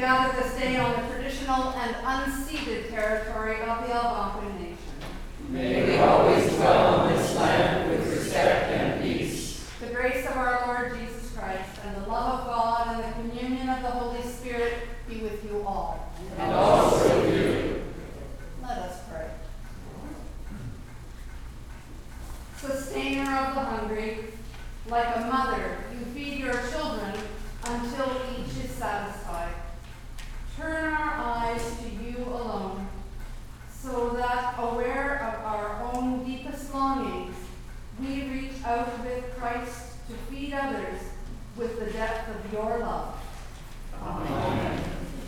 gather this day on the traditional and unceded territory of the Algonquin Nation. May we always dwell on this land with respect and peace. The grace of our Lord Jesus Christ and the love of God and the communion of the Holy Spirit be with you all. And also with you. Let us pray. Sustainer of the hungry, like a mother, you feed your children until each is satisfied. Turn our eyes to you alone, so that, aware of our own deepest longings, we reach out with Christ to feed others with the depth of your love. Amen.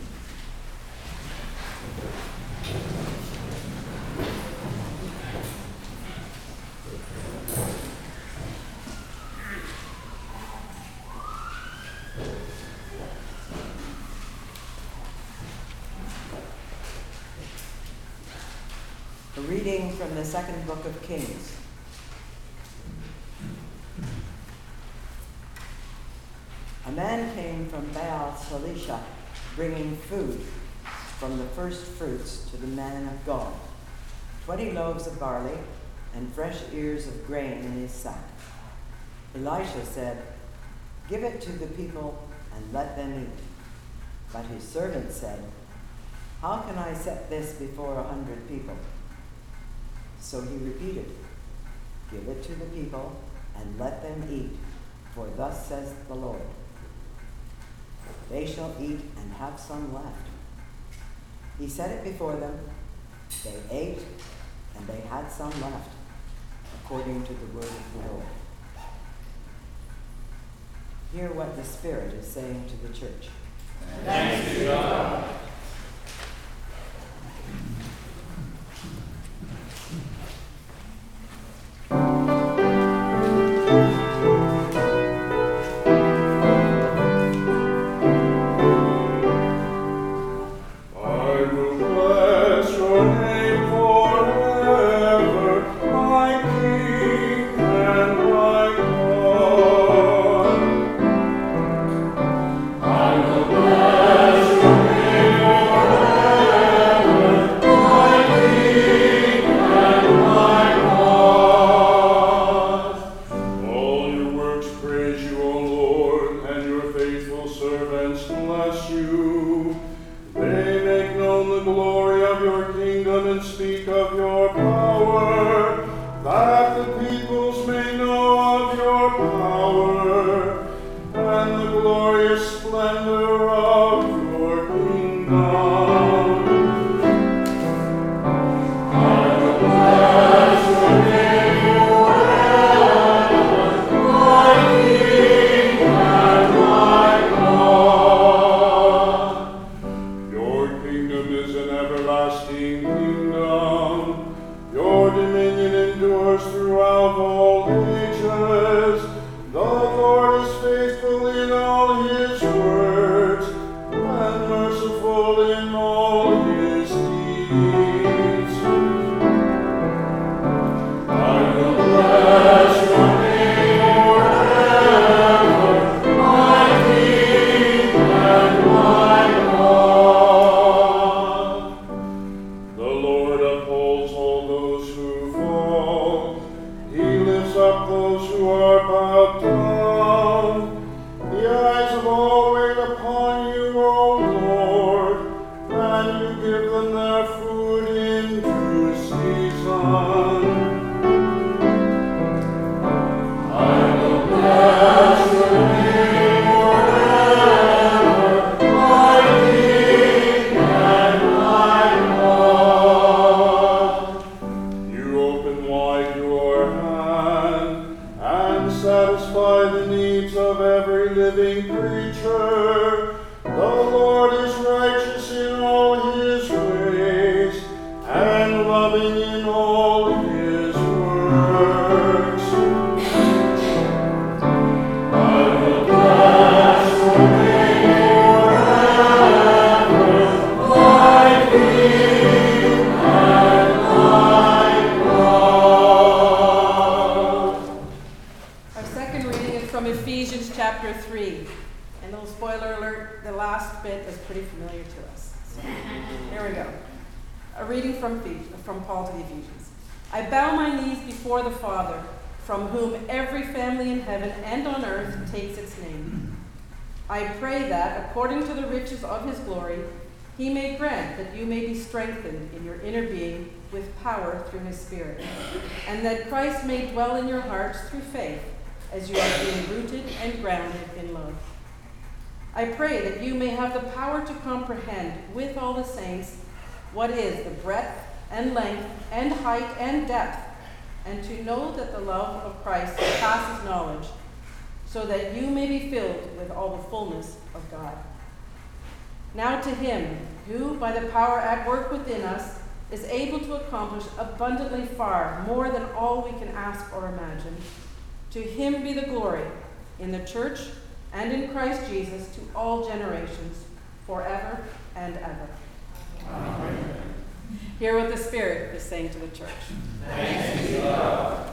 A reading from the second book of Kings. A man came from Baal Shalisha, bringing food from the first fruits to the man of God, 20 loaves of barley and fresh ears of grain in his sack. Elisha said, "Give it to the people and let them eat." But his servant said, "How can I set this before 100 people?" So he repeated, "Give it to the people and let them eat, for thus says the Lord, they shall eat and have some left." He set it before them. They ate, and they had some left, according to the word of the Lord. Hear what the Spirit is saying to the church. Thanks be to God. Satisfy the needs of every living creature. spoiler alert, the last bit is pretty familiar to us. So, here we go. A reading from Paul to the Ephesians. I bow my knees before the Father, from whom every family in heaven and on earth takes its name. I pray that, according to the riches of his glory, he may grant that you may be strengthened in your inner being with power through his Spirit, and that Christ may dwell in your hearts through faith, as you are being rooted and grounded in love. I pray that you may have the power to comprehend with all the saints what is the breadth and length and height and depth, and to know that the love of Christ surpasses knowledge, so that you may be filled with all the fullness of God. Now to him who, by the power at work within us, is able to accomplish abundantly far more than all we can ask or imagine, to him be the glory in the church and in Christ Jesus to all generations, forever and ever. Amen. Hear what the Spirit is saying to the church. Thanks be to God.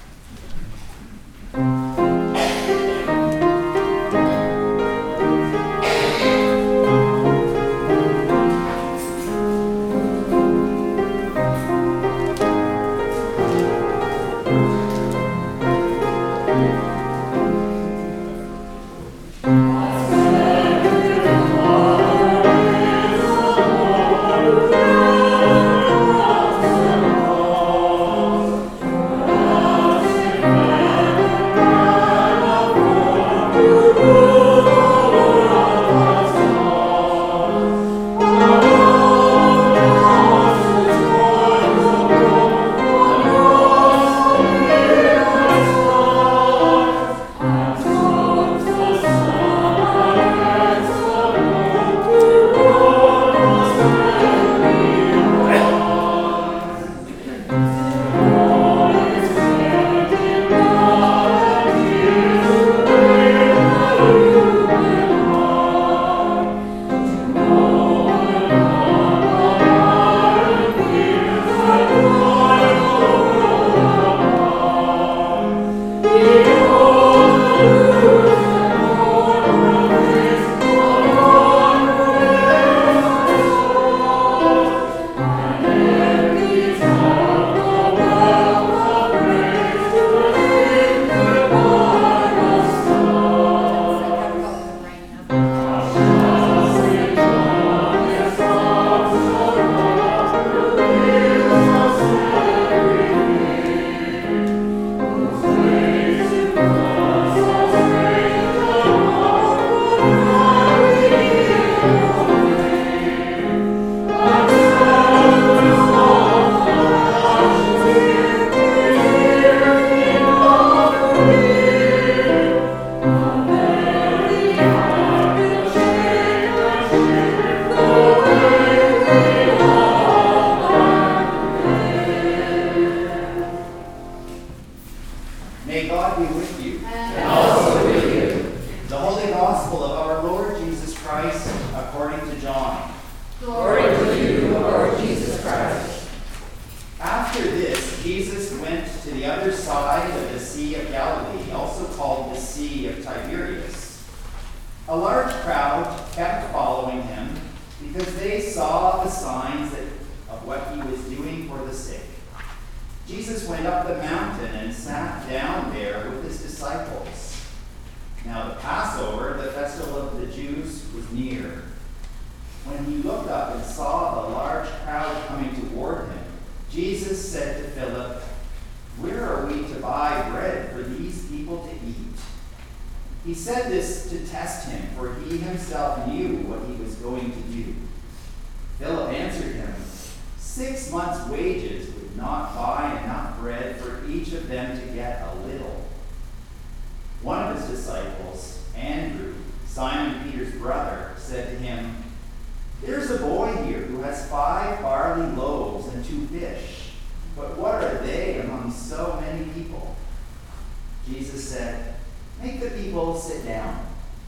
He said this to test him, for he himself knew what he was going to do. Philip answered him, 6 months' wages would not buy enough bread for each of them to get a little. One of his disciples, Andrew, Simon Peter's brother, said to him, "There's a boy here who has 5 barley loaves and 2 fish, but what are they among so many people?" Jesus said, "Make the people sit down."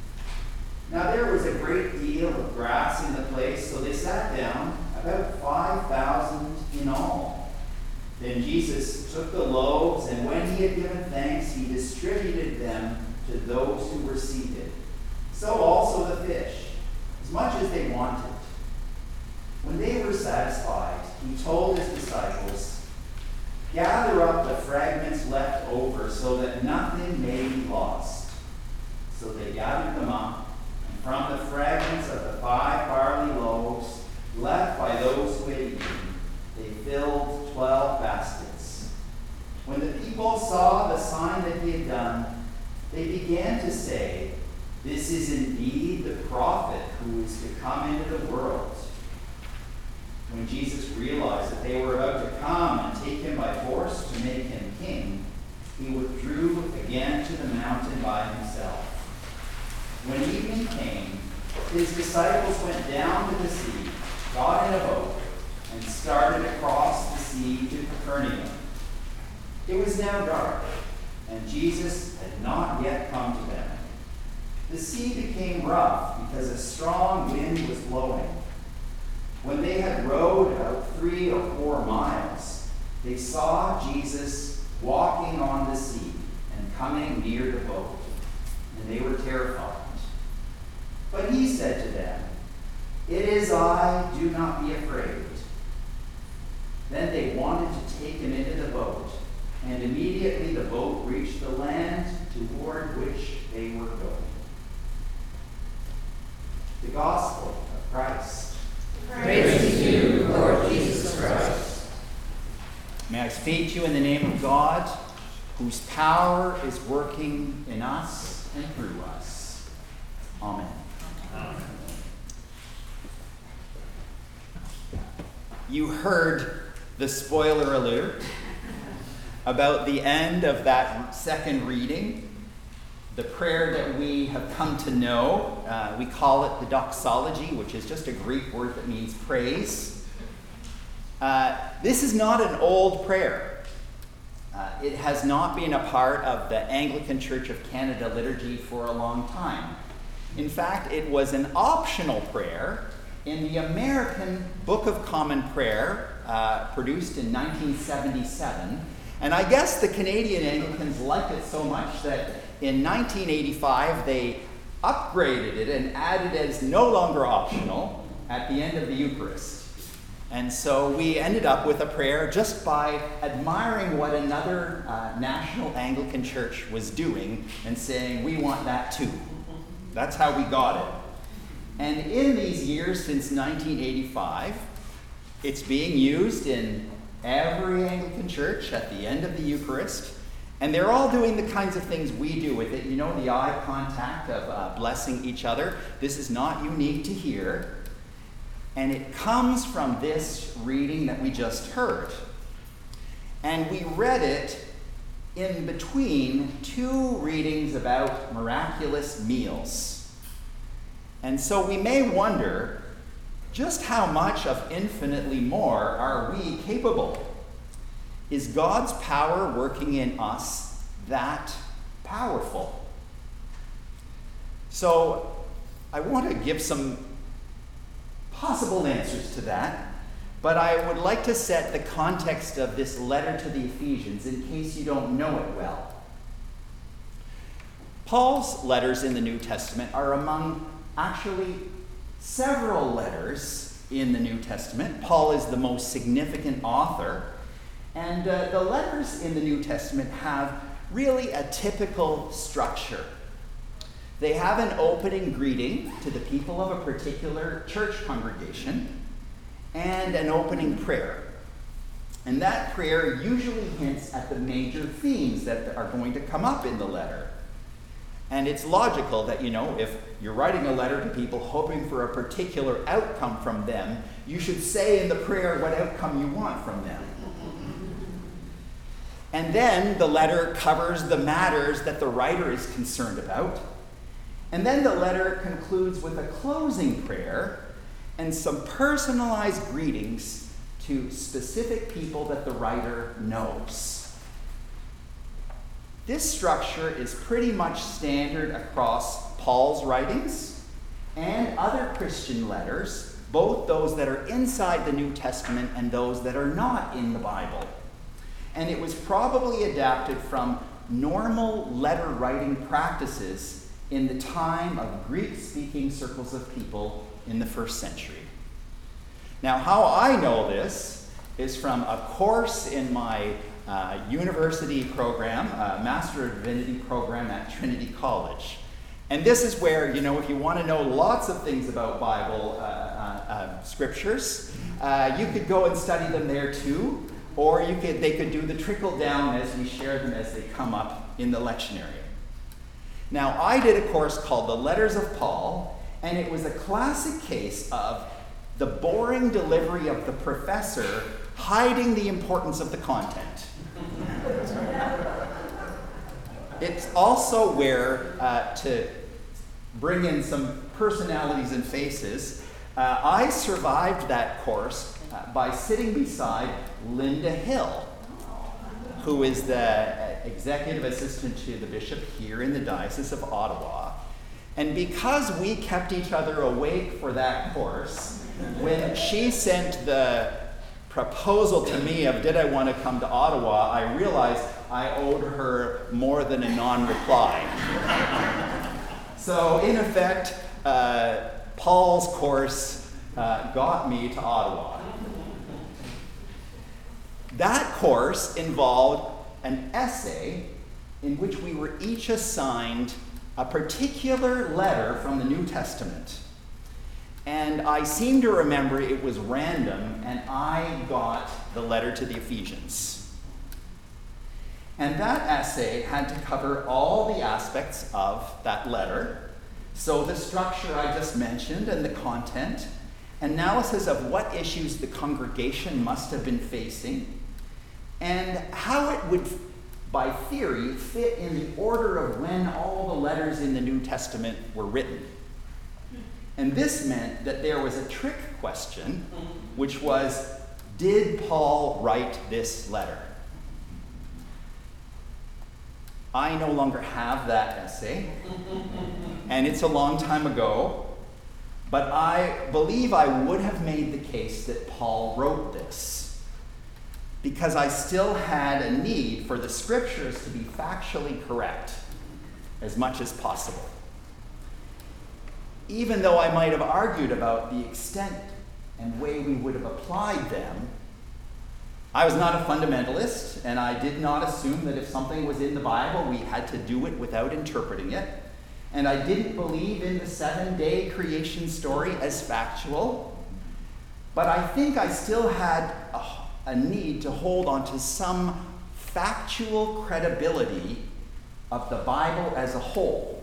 Now there was a great deal of grass in the place, so they sat down, about 5,000 in all. Then Jesus took the loaves, and when he had given thanks, he distributed them to those who were seated, So also the fish, as much as they wanted. When they were satisfied, he told his disciples, "Gather up the fragments left over so that nothing may be lost." So they gathered them up, and from the fragments of the 5 barley loaves left by those who had eaten, they filled 12 baskets. When the people saw the sign that he had done, they began to say, "This is indeed the prophet who is to come into the world." When Jesus realized that they were about to come and take him by force to make him king, he withdrew again to the mountain by himself. When evening came, his disciples went down to the sea, got in a boat, and started across the sea to Capernaum. It was now dark, and Jesus had not yet come to them. The sea became rough because a strong wind was blowing. When they had rowed about 3 or 4 miles, they saw Jesus walking on the sea and coming near the boat, and they were terrified. But he said to them, "It is I, do not be afraid." Then they wanted to take him into the boat, and immediately the boat reached the land toward which they were going. The Gospel of Christ. Praise to you, Lord Jesus Christ. May I speak to you in the name of God, whose power is working in us and through us. Amen. You heard the spoiler alert about the end of that second reading, the prayer that we have come to know. We call it the doxology, which is just a Greek word that means praise. This is not an old prayer. It has not been a part of the Anglican Church of Canada liturgy for a long time. In fact, it was an optional prayer in the American Book of Common Prayer, produced in 1977. And I guess the Canadian Anglicans liked it so much that in 1985 they upgraded it and added it as no longer optional at the end of the Eucharist. And so we ended up with a prayer just by admiring what another national Anglican church was doing and saying, we want that too. That's how we got it. And in these years since 1985, it's being used in every Anglican church at the end of the Eucharist. And they're all doing the kinds of things we do with it. You know, the eye contact of blessing each other. This is not unique to here. And it comes from this reading that we just heard. And we read it in between 2 readings about miraculous meals. And so we may wonder, just how much of infinitely more are we capable? Is God's power working in us that powerful? So I want to give some possible answers to that, but I would like to set the context of this letter to the Ephesians in case you don't know it well. Paul's letters in the New Testament are among actually several letters in the New Testament. Paul is the most significant author, and the letters in the New Testament have really a typical structure. They have an opening greeting to the people of a particular church congregation and an opening prayer. And that prayer usually hints at the major themes that are going to come up in the letter. And it's logical that, if you're writing a letter to people hoping for a particular outcome from them, you should say in the prayer what outcome you want from them. And then the letter covers the matters that the writer is concerned about. And then the letter concludes with a closing prayer and some personalized greetings to specific people that the writer knows. This structure is pretty much standard across Paul's writings and other Christian letters, both those that are inside the New Testament and those that are not in the Bible. And it was probably adapted from normal letter writing practices in the time of Greek-speaking circles of people in the first century. Now, how I know this is from a course in my university program, Master of Divinity program at Trinity College. And this is where, if you want to know lots of things about Bible scriptures, you could go and study them there too, or they could do the trickle down as we share them as they come up in the lectionary. Now, I did a course called The Letters of Paul, and it was a classic case of the boring delivery of the professor hiding the importance of the content. It's also where, to bring in some personalities and faces, I survived that course by sitting beside Linda Hill, who is the executive assistant to the bishop here in the Diocese of Ottawa. And because we kept each other awake for that course, when she sent the proposal to me of did I want to come to Ottawa, I realized I owed her more than a non-reply. So in effect, Paul's course got me to Ottawa. That course involved an essay in which we were each assigned a particular letter from the New Testament. And I seem to remember it was random, and I got the letter to the Ephesians. And that essay had to cover all the aspects of that letter. So the structure I just mentioned and the content, analysis of what issues the congregation must have been facing, and how it would, by theory, fit in the order of when all the letters in the New Testament were written. And this meant that there was a trick question, which was, did Paul write this letter? I no longer have that essay, and it's a long time ago, but I believe I would have made the case that Paul wrote this, because I still had a need for the scriptures to be factually correct as much as possible. Even though I might have argued about the extent and way we would have applied them, I was not a fundamentalist, and I did not assume that if something was in the Bible, we had to do it without interpreting it. And I didn't believe in the 7-day creation story as factual. But I think I still had a need to hold on to some factual credibility of the Bible as a whole.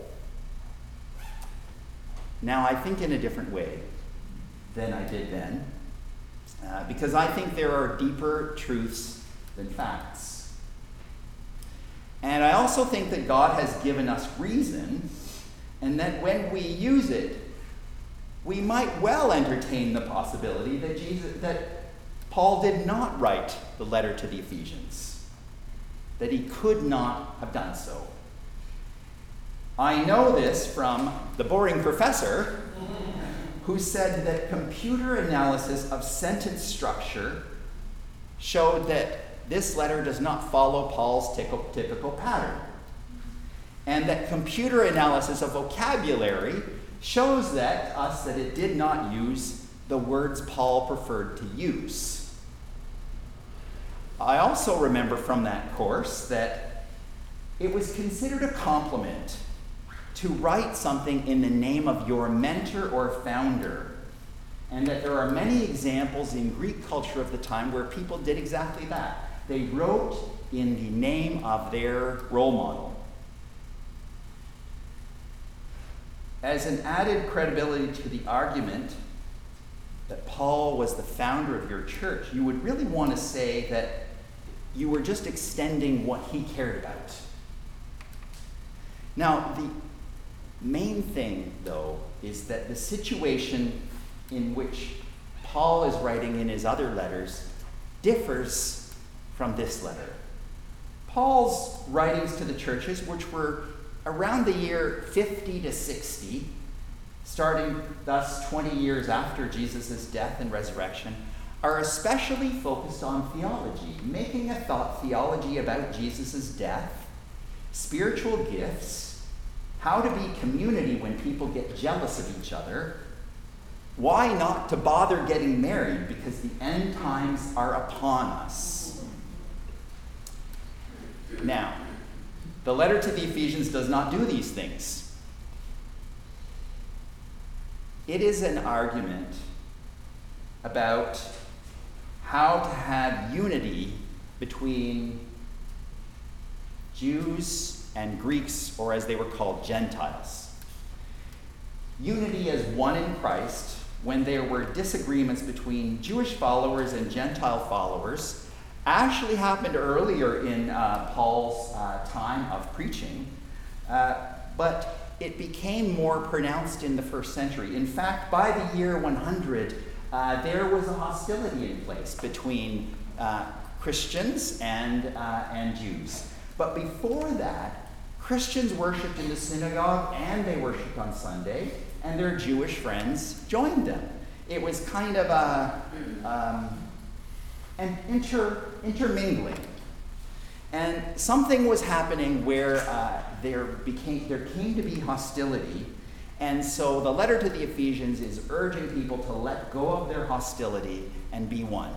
Now, I think in a different way than I did then, because I think there are deeper truths than facts. And I also think that God has given us reason, and that when we use it, we might well entertain the possibility that Paul did not write the letter to the Ephesians, that he could not have done so. I know this from the boring professor who said that computer analysis of sentence structure showed that this letter does not follow Paul's typical pattern, and that computer analysis of vocabulary shows us that it did not use the words Paul preferred to use. I also remember from that course that it was considered a compliment to write something in the name of your mentor or founder, and that there are many examples in Greek culture of the time where people did exactly that. They wrote in the name of their role model. As an added credibility to the argument that Paul was the founder of your church, you would really want to say that you were just extending what he cared about. Now, the main thing, though, is that the situation in which Paul is writing in his other letters differs from this letter. Paul's writings to the churches, which were around the year 50 to 60, starting thus 20 years after Jesus' death and resurrection, are especially focused on theology, making a theology about Jesus' death, spiritual gifts, how to be community when people get jealous of each other, why not to bother getting married because the end times are upon us. Now, the letter to the Ephesians does not do these things. It is an argument about how to have unity between Jews and Greeks, or as they were called, Gentiles. Unity as one in Christ when there were disagreements between Jewish followers and Gentile followers actually happened earlier in Paul's time of preaching, but it became more pronounced in the first century. In fact, by the year 100, there was a hostility in place between Christians and Jews. But before that, Christians worshipped in the synagogue and they worshipped on Sunday, and their Jewish friends joined them. It was kind of an intermingling. And something was happening where there came to be hostility. And so the letter to the Ephesians is urging people to let go of their hostility and be one.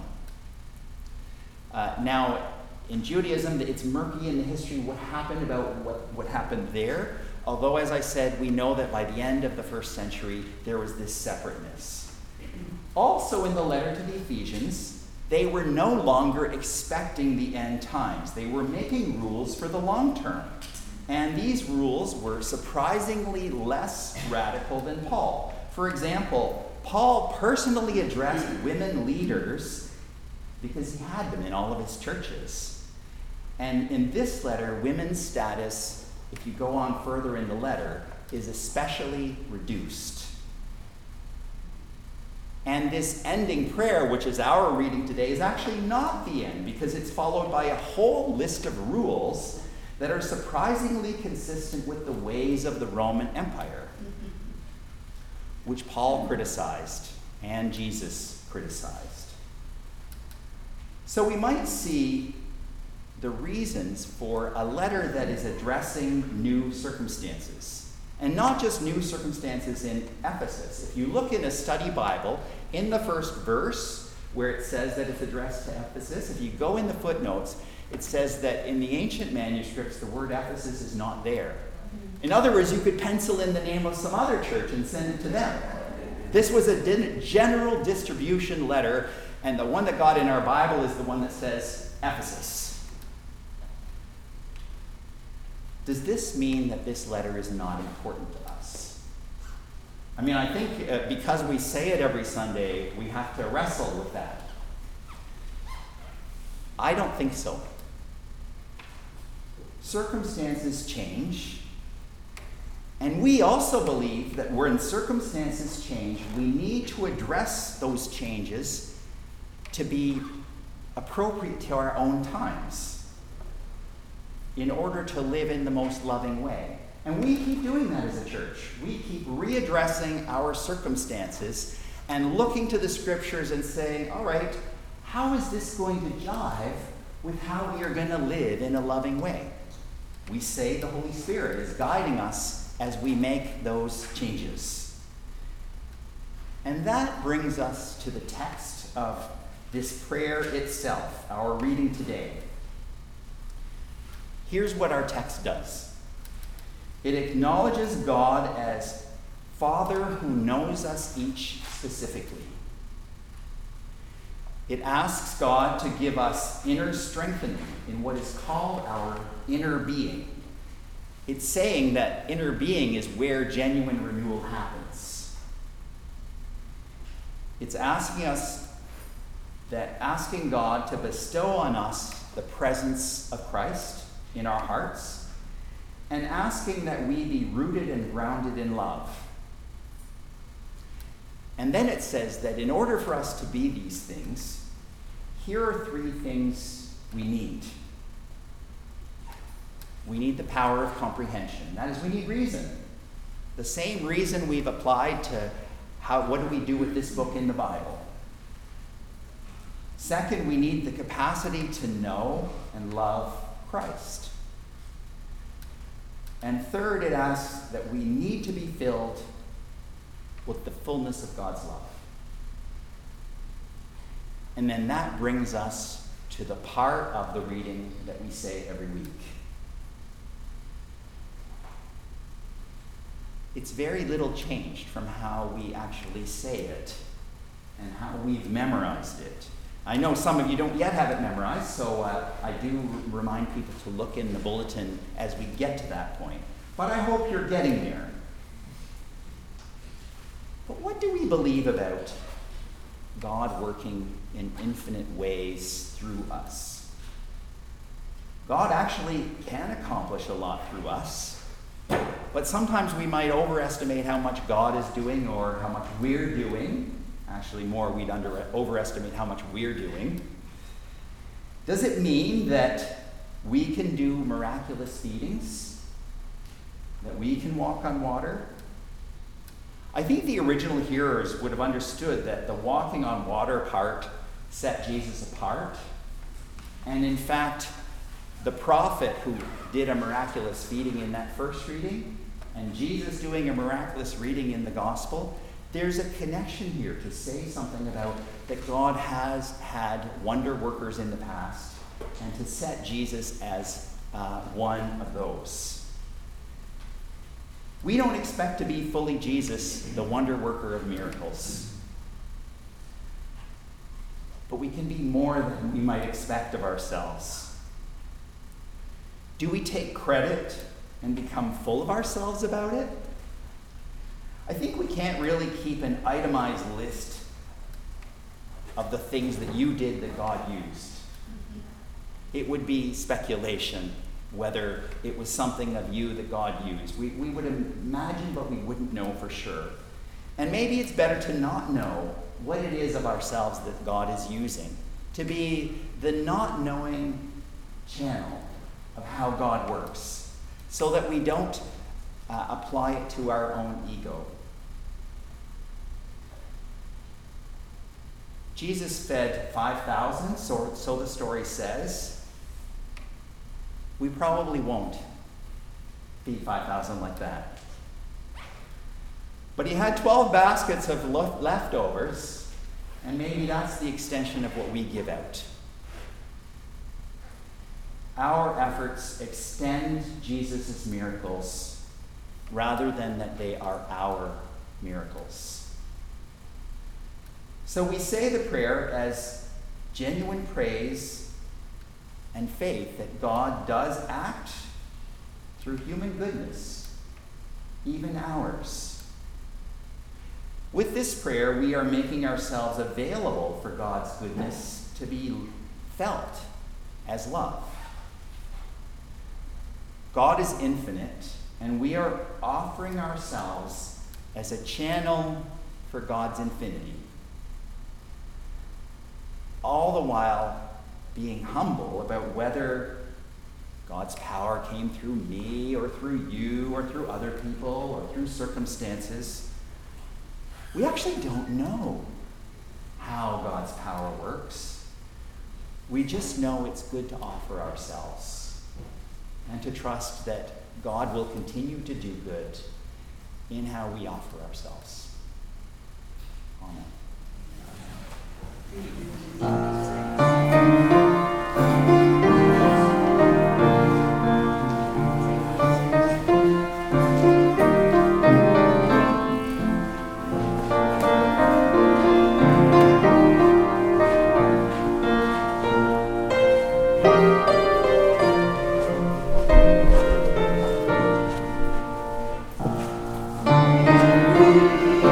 Now, in Judaism, it's murky in the history what happened about what happened there. Although, as I said, we know that by the end of the first century, there was this separateness. Also in the letter to the Ephesians, they were no longer expecting the end times. They were making rules for the long term. And these rules were surprisingly less radical than Paul. For example, Paul personally addressed women leaders because he had them in all of his churches. And in this letter, women's status, if you go on further in the letter, is especially reduced. And this ending prayer, which is our reading today, is actually not the end, because it's followed by a whole list of rules that are surprisingly consistent with the ways of the Roman Empire, which Paul criticized and Jesus criticized. So we might see the reasons for a letter that is addressing new circumstances. And not just new circumstances in Ephesus. If you look in a study Bible, in the first verse, where it says that it's addressed to Ephesus, if you go in the footnotes, it says that in the ancient manuscripts, the word Ephesus is not there. In other words, you could pencil in the name of some other church and send it to them. This was a general distribution letter, and the one that got in our Bible is the one that says Ephesus. Does this mean that this letter is not important to us? I mean, I think because we say it every Sunday, we have to wrestle with that. I don't think so. Circumstances change, and we also believe that when circumstances change, we need to address those changes to be appropriate to our own times, in order to live in the most loving way. And we keep doing that as a church. We keep readdressing our circumstances and looking to the scriptures and saying, all right, how is this going to jive with how we are going to live in a loving way? We say the Holy Spirit is guiding us as we make those changes. And that brings us to the text of this prayer itself, our reading today. Here's what our text does. It acknowledges God as Father who knows us each specifically. It asks God to give us inner strengthening in what is called our inner being. It's saying that inner being is where genuine renewal happens. It's asking God to bestow on us the presence of Christ in our hearts, and asking that we be rooted and grounded in love. And then it says that in order for us to be these things, here are three things we need. We need the power of comprehension. That is, we need reason. The same reason we've applied to what do we do with this book in the Bible. Second, we need the capacity to know and love Christ. And third, it asks that we need to be filled with the fullness of God's love. And then that brings us to the part of the reading that we say every week. It's very little changed from how we actually say it and how we've memorized it. I know some of you don't yet have it memorized, so I do remind people to look in the bulletin as we get to that point. But I hope you're getting there. But what do we believe about God working in infinite ways through us? God actually can accomplish a lot through us, but sometimes we might overestimate how much God is doing or how much we're doing. Actually, more, we'd overestimate how much we're doing. Does it mean that we can do miraculous feedings? That we can walk on water? I think the original hearers would have understood that the walking on water part set Jesus apart. And in fact, the prophet who did a miraculous feeding in that first reading, and Jesus doing a miraculous reading in the gospel, there's a connection here to say something about that God has had wonder workers in the past, and to set Jesus as one of those. We don't expect to be fully Jesus, the wonder worker of miracles. But we can be more than we might expect of ourselves. Do we take credit and become full of ourselves about it? I think we can't really keep an itemized list of the things that you did that God used. It would be speculation whether it was something of you that God used. We would imagine, but we wouldn't know for sure. And maybe it's better to not know what it is of ourselves that God is using, to be the not knowing channel of how God works, so that we don't apply it to our own ego. Jesus fed 5,000, so the story says. We probably won't feed 5,000 like that. But he had 12 baskets of leftovers, and maybe that's the extension of what we give out. Our efforts extend Jesus' miracles rather than that they are our miracles. So we say the prayer as genuine praise and faith that God does act through human goodness, even ours. With this prayer, we are making ourselves available for God's goodness to be felt as love. God is infinite, and we are offering ourselves as a channel for God's infinity. All the while being humble about whether God's power came through me or through you or through other people or through circumstances. We actually don't know how God's power works. We just know it's good to offer ourselves and to trust that God will continue to do good in how we offer ourselves. Amen. Amen.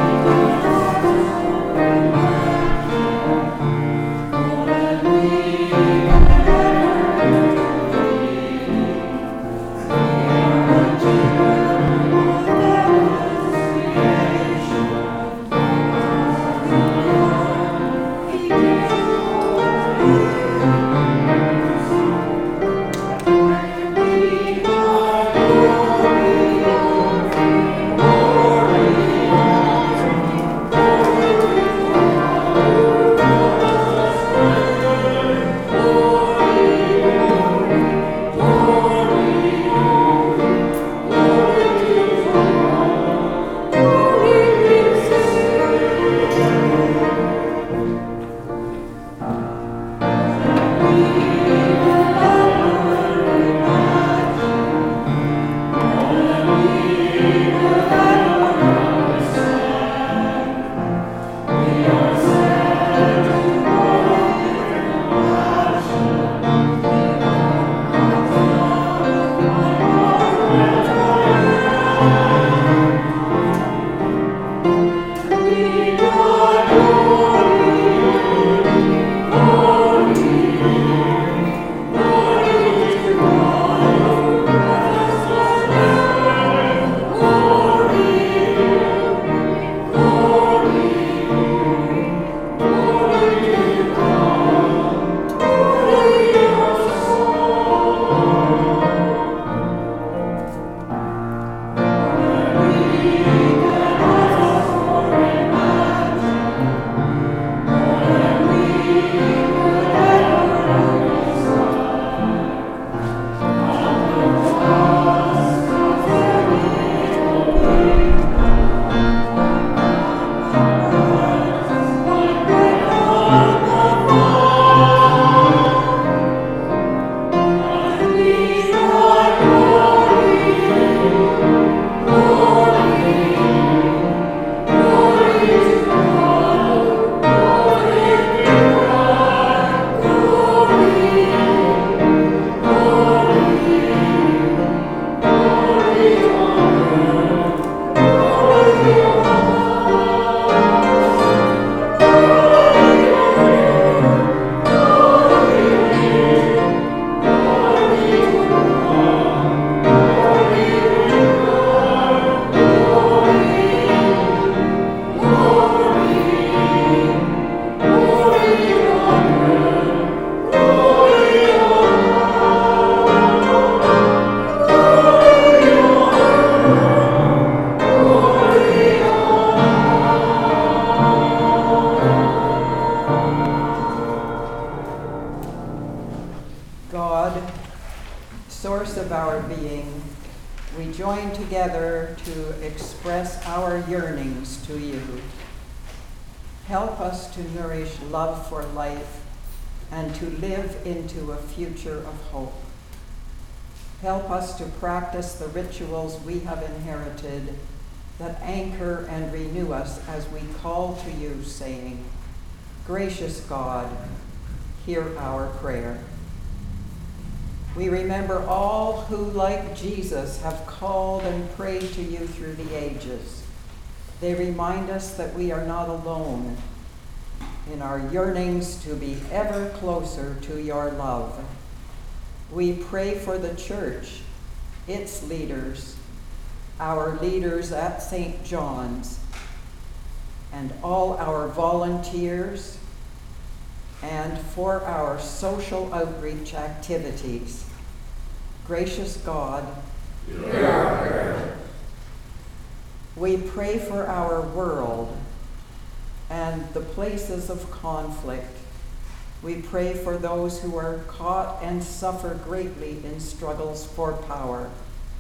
join together to express our yearnings to you. Help us to nourish love for life and to live into a future of hope. Help us to practice the rituals we have inherited that anchor and renew us as we call to you, saying, Gracious God, hear our prayer. We remember all who, like Jesus, have called and prayed to you through the ages. They remind us that we are not alone in our yearnings to be ever closer to your love. We pray for the church, its leaders, our leaders at St. John's, and all our volunteers, and for our social outreach activities. Gracious God, hear our prayer. We pray for our world and the places of conflict. We pray for those who are caught and suffer greatly in struggles for power.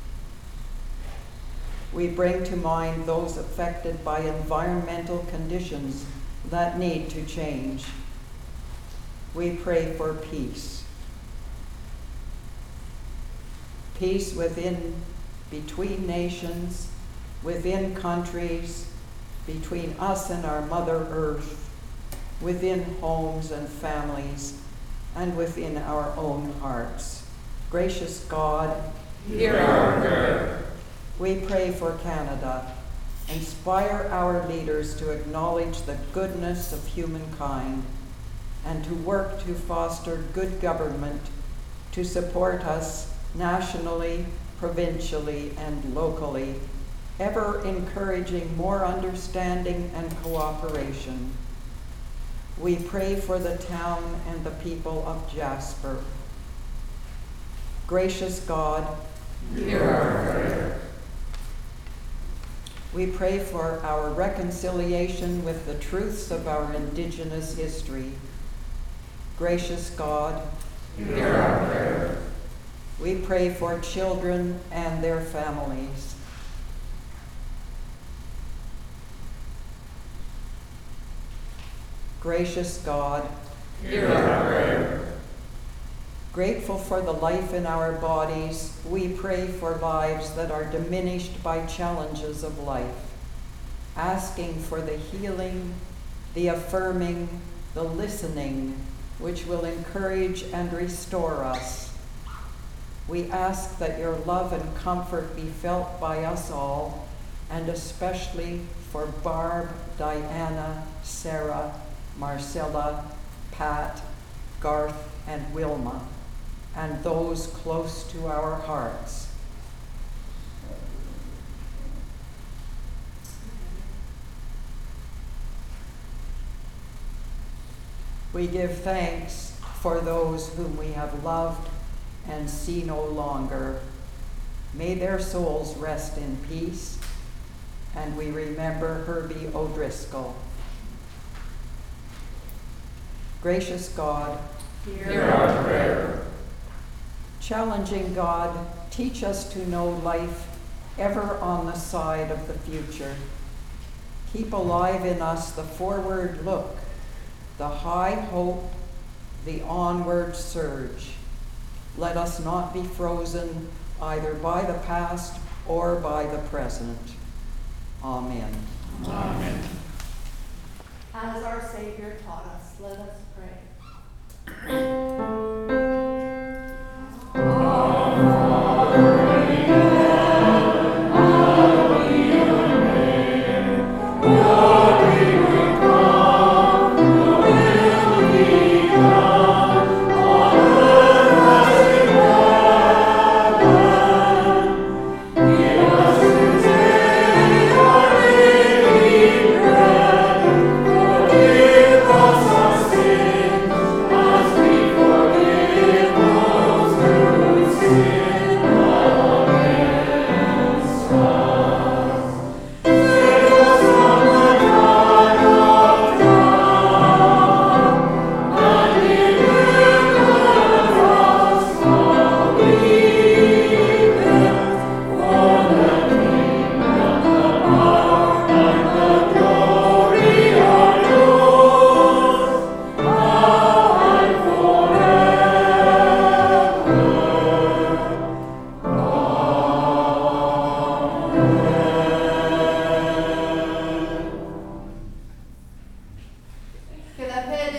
We bring to mind those affected by environmental conditions that need to change. We pray for peace. Peace between nations, within countries, between us and our Mother Earth, within homes and families, and within our own hearts. Gracious God, hear our prayer. We pray for Canada. Inspire our leaders to acknowledge the goodness of humankind and to work to foster good government to support us nationally, provincially, and locally, ever encouraging more understanding and cooperation. We pray for the town and the people of Jasper. Gracious God, hear our prayer. We pray for our reconciliation with the truths of our Indigenous history. Gracious God, hear our prayer. We pray for children and their families. Gracious God, hear our prayer. Grateful for the life in our bodies, we pray for lives that are diminished by challenges of life, asking for the healing, the affirming, the listening, which will encourage and restore us. We ask that your love and comfort be felt by us all, and especially for Barb, Diana, Sarah, Marcella, Pat, Garth, and Wilma, and those close to our hearts. We give thanks for those whom we have loved and see no longer. May their souls rest in peace, and we remember Herbie O'Driscoll. Gracious God, hear our prayer. Challenging God, teach us to know life ever on the side of the future. Keep alive in us the forward look, the high hope, the onward surge. Let us not be frozen either by the past or by the present. Amen. Amen. As our Savior taught us, let us pray. Forgive us our sins, as we forgive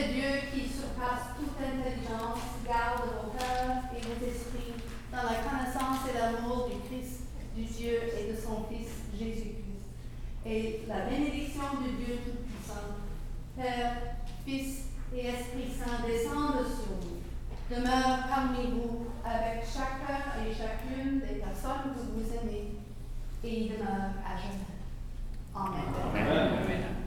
de Dieu qui surpasse toute intelligence garde vos cœurs et vos esprits dans la connaissance et l'amour du Christ, du Dieu et de son Fils Jésus-Christ. Et la bénédiction de Dieu Tout-Puissant, Père, Fils et Esprit Saint descendent sur vous, demeure parmi vous avec chacun et chacune des personnes que vous aimez et demeure à jamais. Amen. Amen.